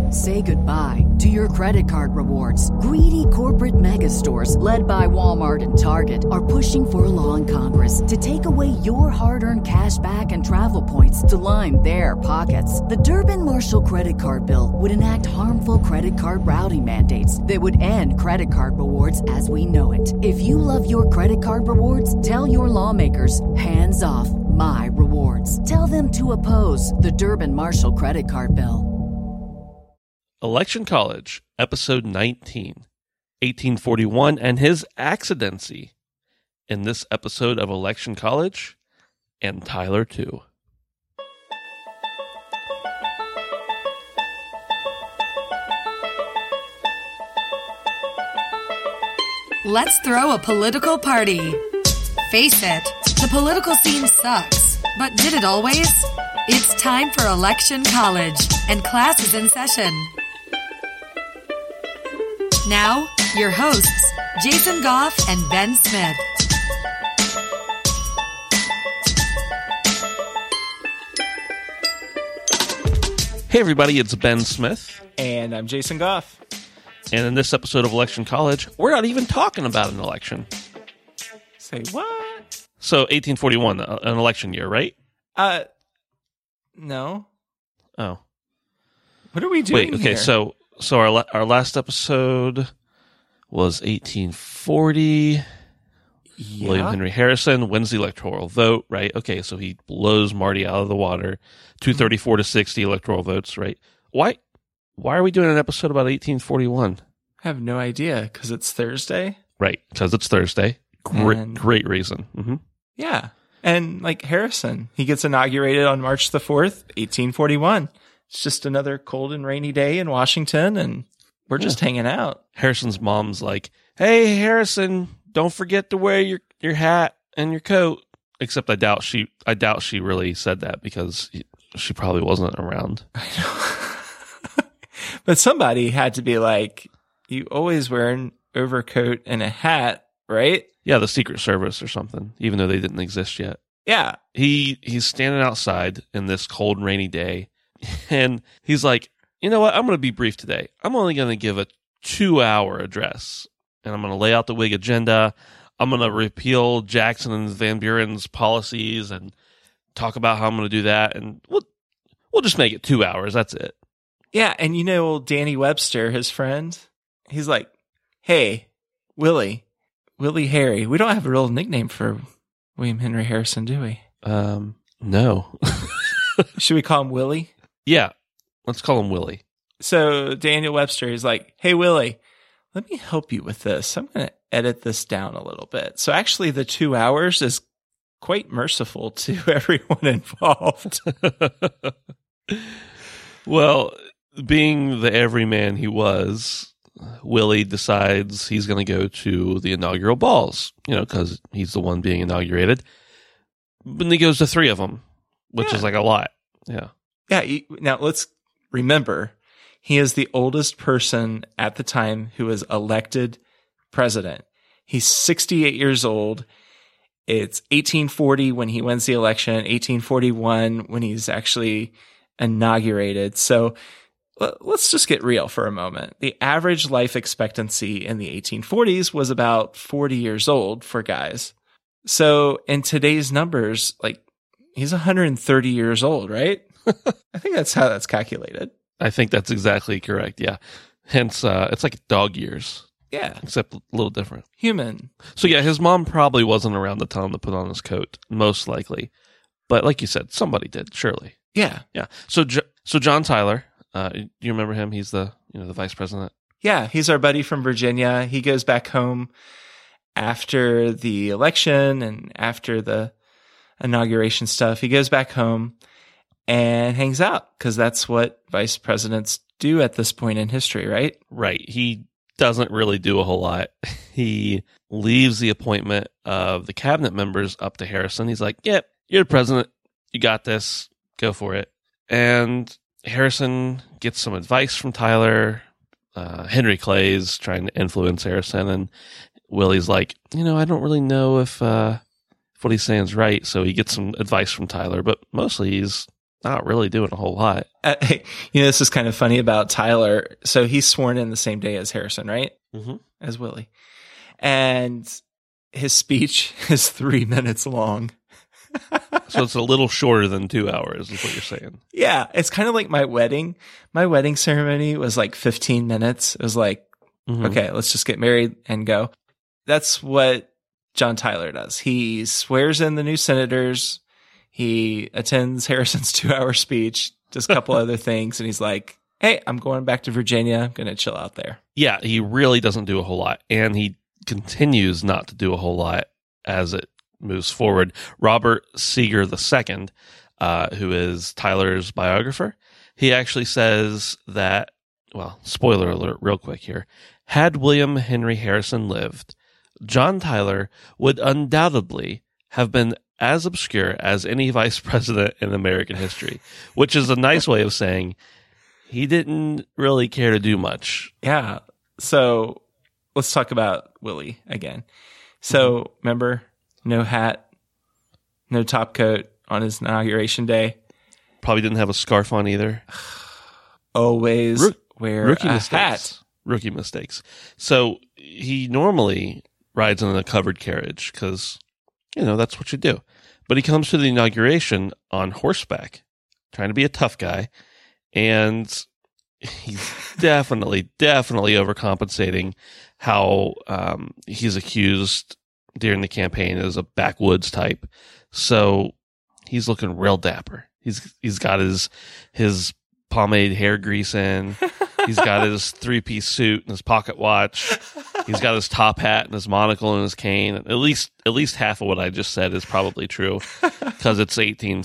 Say goodbye to your credit card rewards. Greedy corporate mega stores, led by Walmart and Target, are pushing for a law in Congress to take away your hard-earned cash back and travel points to line their pockets. The Durbin-Marshall credit card bill would enact harmful credit card routing mandates that would end credit card rewards as we know it. If you love your credit card rewards, tell your lawmakers, hands off my rewards. Tell them to oppose the Durbin-Marshall credit card bill. Election College, Episode 19, 1841 and His Accidency. In this episode of Election College, and Tyler too. Let's throw a political party. Face it, the political scene sucks, but did it always? It's time for Election College, and class is in session. Now, your hosts, Jason Goff and Ben Smith. Hey everybody, it's Ben Smith. And I'm Jason Goff. And in this episode of Election College, we're not even talking about an election. Say what? So, 1841, an election year, right? No. Oh. What are we doing Wait, okay, here? so our last episode was 1840. Yeah. William Henry Harrison wins the electoral vote, right? Okay, so he blows Marty out of the water. 234 to 60 electoral votes, right? Why are we doing an episode about 1841? I have no idea, because it's Thursday. Right, because it's Thursday. Great reason. Mm-hmm. Yeah. And like Harrison, he gets inaugurated on March the 4th, 1841. It's just another cold and rainy day in Washington, and we're just hanging out. Harrison's mom's like, "Hey, Harrison, don't forget to wear your hat and your coat." Except I doubt she really said that, because she probably wasn't around. I know. But somebody had to be like, "You always wear an overcoat and a hat, right?" Yeah, the Secret Service or something, even though they didn't exist yet. Yeah. He's standing outside in this cold and rainy day, and he's like, "You know what? I'm going to be brief today. I'm only going to give a 2-hour address, and I'm going to lay out the Whig agenda. I'm going to repeal Jackson and Van Buren's policies and talk about how I'm going to do that, and we'll just make it 2 hours. That's it." Yeah, and you know old Danny Webster, his friend, he's like, "Hey, Willie Harry, we don't have a real nickname for William Henry Harrison, do we?" No. Should we call him Willie? Yeah, let's call him Willie. So Daniel Webster, he's like, "Hey, Willie, let me help you with this. I'm going to edit this down a little bit." So actually the 2 hours is quite merciful to everyone involved. Well, being the everyman he was, Willie decides he's going to go to the inaugural balls, because he's the one being inaugurated. And he goes to 3 of them, which is like a lot. Yeah. Yeah. Now let's remember, he is the oldest person at the time who was elected president. He's 68 years old. It's 1840 when he wins the election, 1841 when he's actually inaugurated. So let's just get real for a moment. The average life expectancy in the 1840s was about 40 years old for guys. So in today's numbers, like, he's 130 years old, right? I think that's how that's calculated. I think that's exactly correct. Yeah. Hence, it's like dog years. Yeah. Except a little different. Human. So yeah, his mom probably wasn't around to tell him to put on his coat, most likely. But like you said, somebody did, surely. Yeah. Yeah. So John Tyler, do you remember him? He's the vice president. Yeah, he's our buddy from Virginia. He goes back home after the election and after the inauguration stuff. He goes back home and hangs out, because that's what vice presidents do at this point in history, right? Right. He doesn't really do a whole lot. He leaves the appointment of the cabinet members up to Harrison. He's like, "Yep, you're the president. You got this. Go for it." And Harrison gets some advice from Tyler. Henry Clay's trying to influence Harrison, and Willie's like, I don't really know if what he's saying is right. So he gets some advice from Tyler, but mostly he's not really doing a whole lot. This is kind of funny about Tyler. So he's sworn in the same day as Harrison, right? Mm-hmm. As Willie. And his speech is 3 minutes long. So it's a little shorter than 2 hours is what you're saying. Yeah. It's kind of like my wedding. My wedding ceremony was like 15 minutes. It was like, okay, let's just get married and go. That's what John Tyler does. He swears in the new senators. He attends Harrison's 2-hour speech, does a couple other things, and he's like, hey, I'm going back to Virginia. I'm going to chill out there. Yeah, he really doesn't do a whole lot, and he continues not to do a whole lot as it moves forward. Robert Seeger II, who is Tyler's biographer, he actually says that, well, spoiler alert real quick here, had William Henry Harrison lived, John Tyler would undoubtedly have been as obscure as any vice president in American history, which is a nice way of saying he didn't really care to do much. Yeah. So let's talk about Willie again. So remember, no hat, no top coat on his inauguration day. Probably didn't have a scarf on either. Always wear rookie a mistakes. hat. Rookie mistakes. So he normally rides in a covered carriage because, that's what you do. But he comes to the inauguration on horseback, trying to be a tough guy. And he's definitely overcompensating how he's accused during the campaign as a backwoods type. So he's looking real dapper. He's got his pomade hair grease in. He's got his 3-piece suit and his pocket watch. He's got his top hat and his monocle and his cane. At least half of what I just said is probably true because it's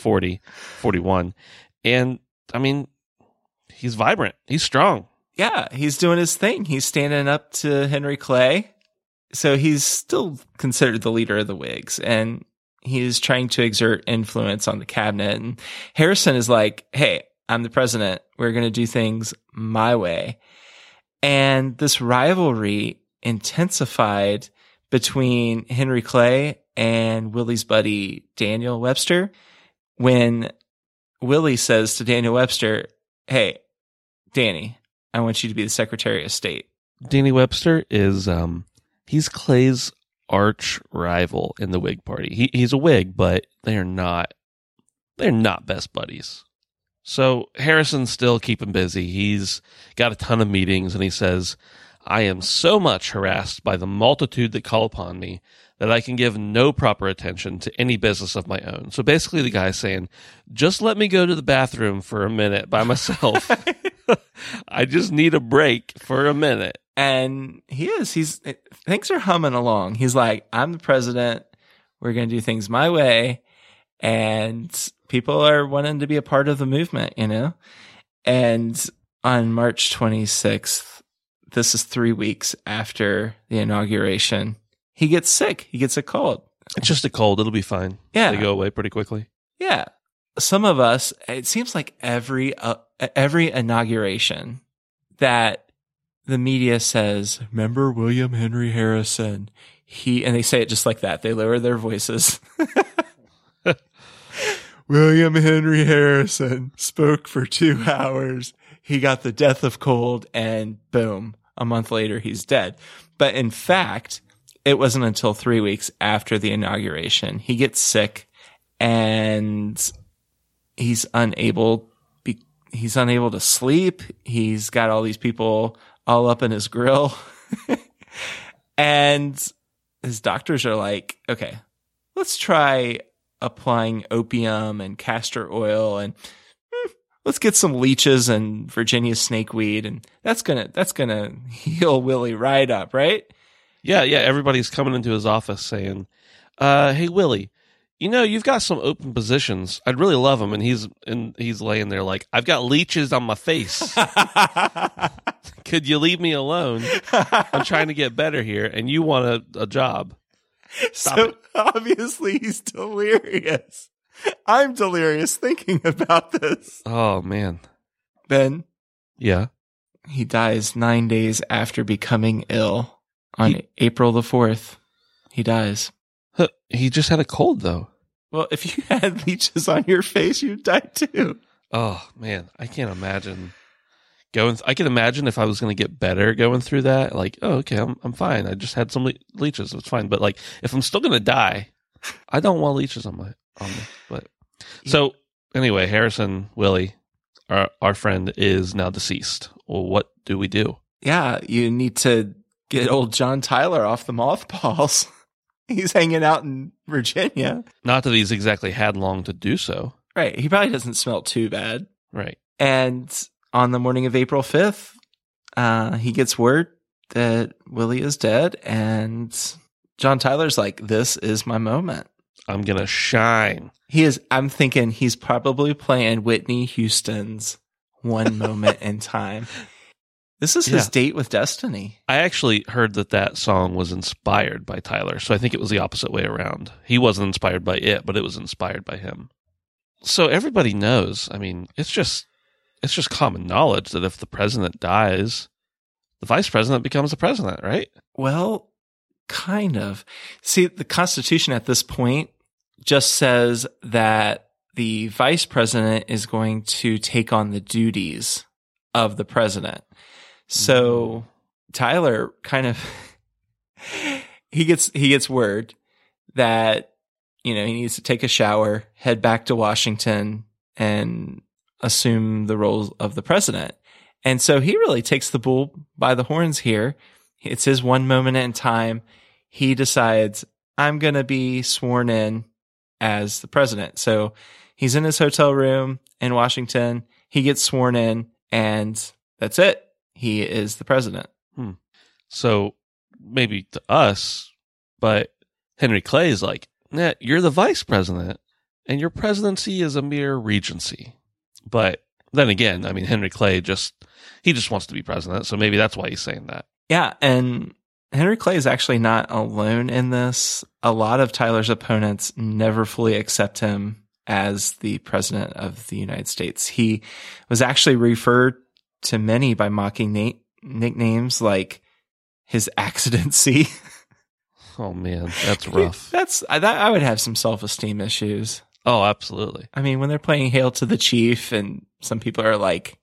1841. And I mean, he's vibrant. He's strong. Yeah, he's doing his thing. He's standing up to Henry Clay. So he's still considered the leader of the Whigs, and he's trying to exert influence on the cabinet. And Harrison is like, hey, I'm the president. We're going to do things my way. And this rivalry intensified between Henry Clay and Willie's buddy, Daniel Webster, when Willie says to Daniel Webster, hey, Danny, I want you to be the Secretary of State. Danny Webster is, he's Clay's arch rival in the Whig Party. He's a Whig, but they're not best buddies. So Harrison's still keeping busy. He's got a ton of meetings, and he says, I am so much harassed by the multitude that call upon me that I can give no proper attention to any business of my own. So basically the guy's saying, just let me go to the bathroom for a minute by myself. I just need a break for a minute. And things are humming along. He's like, I'm the president. We're going to do things my way. And people are wanting to be a part of the movement, And on March 26th, this is 3 weeks after the inauguration, he gets sick. He gets a cold. It's just a cold. It'll be fine. Yeah. They go away pretty quickly. Yeah. Some of us, it seems like every inauguration that the media says, remember William Henry Harrison? And they say it just like that. They lower their voices. William Henry Harrison spoke for 2 hours. He got the death of cold, and boom, a month later, he's dead. But in fact, it wasn't until 3 weeks after the inauguration. He gets sick, and he's unable to sleep. He's got all these people all up in his grill. And his doctors are like, okay, let's try applying opium and castor oil, and let's get some leeches and Virginia snakeweed, and that's gonna heal Willie right up, right? Yeah. Everybody's coming into his office saying, "Hey, Willie, you've got some open positions. I'd really love them." And he's laying there like, "I've got leeches on my face. Could you leave me alone? I'm trying to get better here, and you want a job." Stop it. Obviously he's delirious. I'm delirious thinking about this. Oh, man. Ben? Yeah? He dies 9 days after becoming ill. On April the 4th, he dies. He just had a cold, though. Well, if you had leeches on your face, you'd die too. Oh man, I can't imagine I can imagine if I was going to get better going through that. Like, oh, okay, I'm fine. I just had some leeches. It's fine. But like, if I'm still going to die, I don't want leeches on me. But so anyway, Harrison Willie, our friend, is now deceased. Well, what do we do? Yeah, you need to get old John Tyler off the mothballs. He's hanging out in Virginia. Not that he's exactly had long to do so. Right. He probably doesn't smell too bad. Right. And on the morning of April 5th, he gets word that Willie is dead. And John Tyler's like, this is my moment. I'm going to shine. I'm thinking he's probably playing Whitney Houston's One Moment in Time. This is his date with destiny. I actually heard that song was inspired by Tyler, so I think it was the opposite way around. He wasn't inspired by it, but it was inspired by him. So everybody knows. I mean, it's just common knowledge that if the president dies, the vice president becomes the president, right? Well, kind of. See, the Constitution at this point just says that the vice president is going to take on the duties of the president. So Tyler kind of he gets word that, you know, he needs to take a shower, head back to Washington, and assume the role of the president. And so he really takes the bull by the horns here. It's his one moment in time. He decides, I'm going to be sworn in as the president. So he's in his hotel room in Washington. He gets sworn in, and that's it. He is the president. So maybe to us, but Henry Clay is like, nah, you're the vice president, and your presidency is a mere regency. But then again, I mean, Henry Clay just wants to be president, so maybe that's why he's saying that. Yeah, and Henry Clay is actually not alone in this. A lot of Tyler's opponents never fully accept him as the president of the United States. He was actually referred to many by mocking nicknames like his accidency. Oh man, that's rough. I would have some self-esteem issues. Oh, absolutely. I mean, when they're playing Hail to the Chief and some people are like,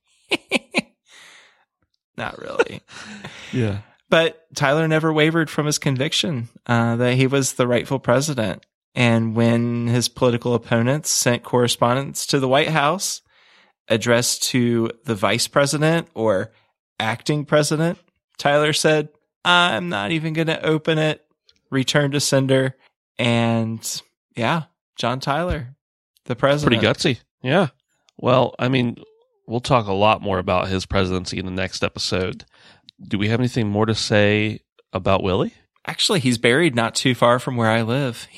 not really. Yeah. But Tyler never wavered from his conviction that he was the rightful president. And when his political opponents sent correspondence to the White House addressed to the vice president or acting president, Tyler said, I'm not even going to open it. Return to sender. And yeah, John Tyler, the president. Pretty gutsy. Yeah. Well, I mean, we'll talk a lot more about his presidency in the next episode. Do we have anything more to say about Willie? Actually, he's buried not too far from where I live.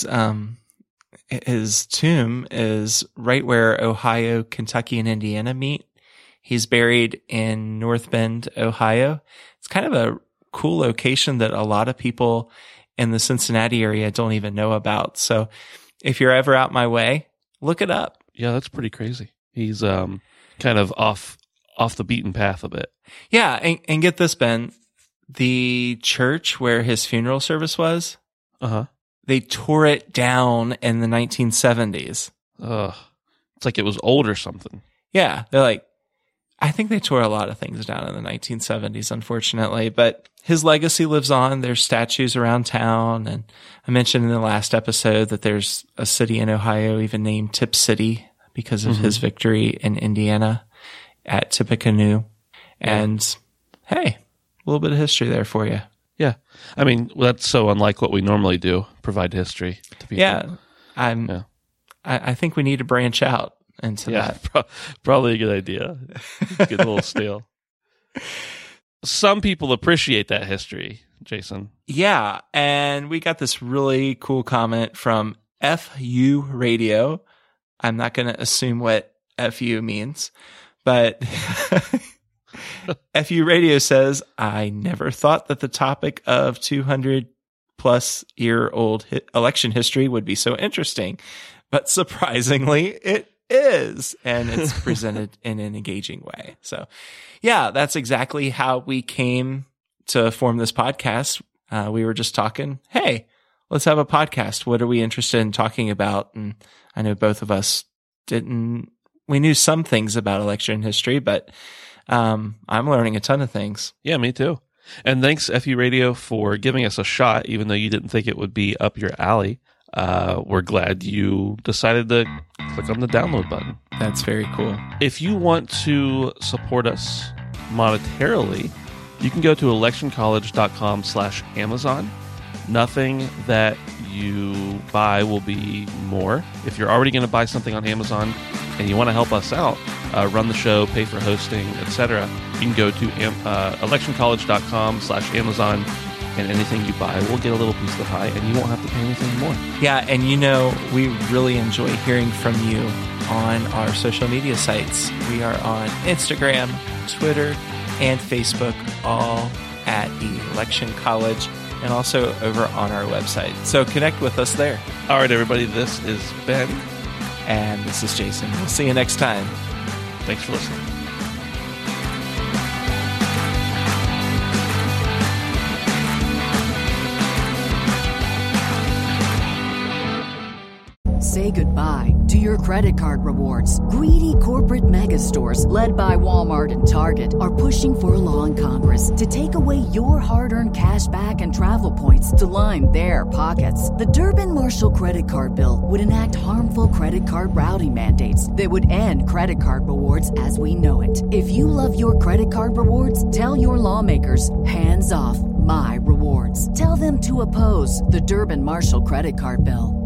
His tomb is right where Ohio, Kentucky, and Indiana meet. He's buried in North Bend, Ohio. It's kind of a cool location that a lot of people in the Cincinnati area don't even know about. So if you're ever out my way, look it up. Yeah, that's pretty crazy. He's kind of off the beaten path a bit. Yeah, and get this, Ben. The church where his funeral service was, they tore it down in the 1970s. It's like it was old or something. Yeah, they're like, I think they tore a lot of things down in the 1970s, unfortunately. But his legacy lives on. There's statues around town. And I mentioned in the last episode that there's a city in Ohio even named Tip City because of his victory in Indiana at Tippecanoe. And hey, a little bit of history there for you. Yeah. I mean, that's so unlike what we normally do, provide history to people. Yeah. I think we need to branch out into that. Probably a good idea. Get a little stale. Some people appreciate that history, Jason. Yeah. And we got this really cool comment from FU Radio. I'm not going to assume what FU means, but FU Radio says, I never thought that the topic of 200 plus year old election history would be so interesting, but surprisingly it is. And it's presented in an engaging way. So yeah, that's exactly how we came to form this podcast. We were just talking, hey, let's have a podcast. What are we interested in talking about? And I know both of us we knew some things about election history, but I'm learning a ton of things. Yeah, me too. And thanks, FU Radio, for giving us a shot, even though you didn't think it would be up your alley. We're glad you decided to click on the download button. That's very cool. If you want to support us monetarily, you can go to electioncollege.com/Amazon. Nothing that you buy will be more. If you're already going to buy something on Amazon and you want to help us out, run the show, pay for hosting, etc., you can go to electioncollege.com/Amazon, and anything you buy will get a little piece of the pie, and you won't have to pay anything more. Yeah, and we really enjoy hearing from you on our social media sites. We are on Instagram, Twitter, and Facebook, all at Election College, and also over on our website. So connect with us there. All right, everybody, this is Ben. And this is Jason. We'll see you next time. Thanks for listening. Say goodbye to your credit card rewards. Greedy corporate mega stores, led by Walmart and Target, are pushing for a law in Congress to take away your hard-earned cash back and travel points to line their pockets. The Durbin-Marshall credit card bill would enact harmful credit card routing mandates that would end credit card rewards as we know it. If you love your credit card rewards, tell your lawmakers, hands off my rewards. Tell them to oppose the Durbin-Marshall credit card bill.